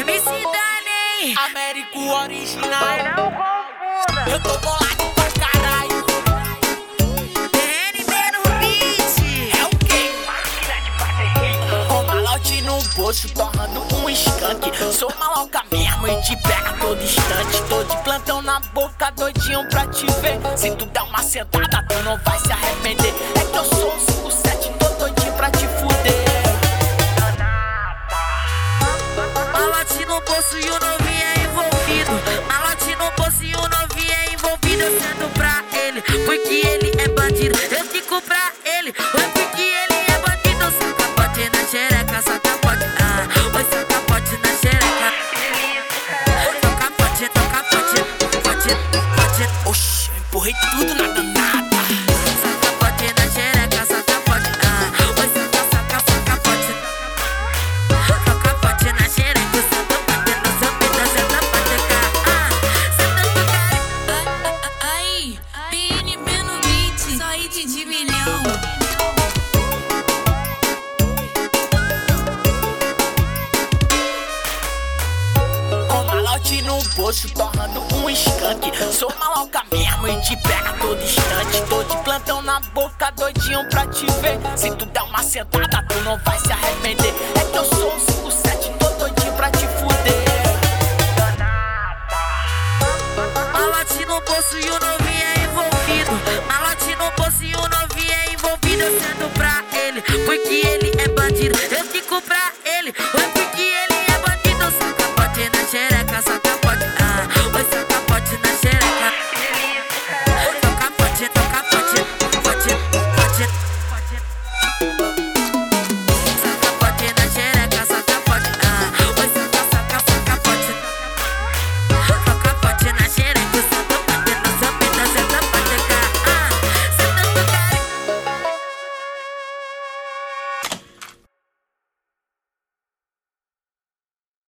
MC Dani, Américo original. não confunda. Eu tô bolado pra caralho. TNB no beat. É o quê? Com malote no bolso, torrando um skunk. Sou maloca mesmo e te pega todo instante. Tô de plantão na boca, doidinho pra te ver. Se tu der uma sentada, tu não vai se arrepender. É que eu sou um 57, tô doidinho pra te fuder. Malote no bolso e o novinho é envolvido. Malote no bolso e o novinho é envolvido. Eu sento pra ele, porque ele é bandido. Eu fico pra ele, oi, porque ele é bandido. Saca pote na xereca, saca pote, oi, saca pote na xereca. Toca pote, pote. Oxi, eu empurrei tudo na danada. Saca pote na xereca, saca pote, oi, saca pote. Toca pote na xereca, senta pote na sua vida, senta pote cá, senta pote. Aí, PNB no beat, só hit de milhão. Com malote no bolso, torrando um skunk. Sou maloca mesmo e te pega todo instante. Tô de plantão na boca, doidinho pra te ver. Se tu der uma sentada, tu não vai se arrepender. É que eu sou um 57, tô doidinho pra te fuder. Malote no bolso e o novinho é envolvido. Malote no bolso e o novinho é envolvido. Eu sento pra ele, porque ele é bandido. Eu fico pra ele, oi, porque ele